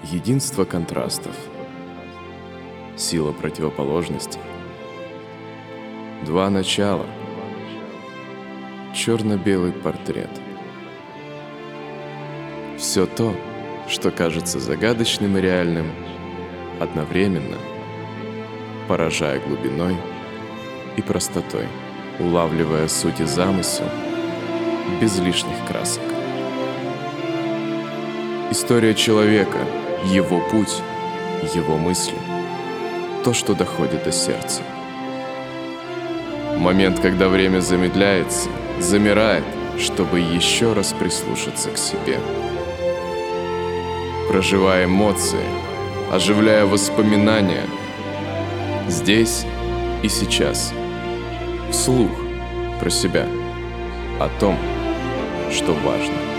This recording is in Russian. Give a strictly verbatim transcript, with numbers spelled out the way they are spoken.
Единство контрастов, сила противоположностей, два начала, черно-белый портрет. Все то, что кажется загадочным и реальным, одновременно, поражая глубиной и простотой, улавливая суть и замысел без лишних красок. История человека, его путь, его мысли, то, что доходит до сердца. Момент, когда время замедляется, замирает, чтобы еще раз прислушаться к себе. Проживая эмоции, оживляя воспоминания, здесь и сейчас, вслух про себя, о том, что важно.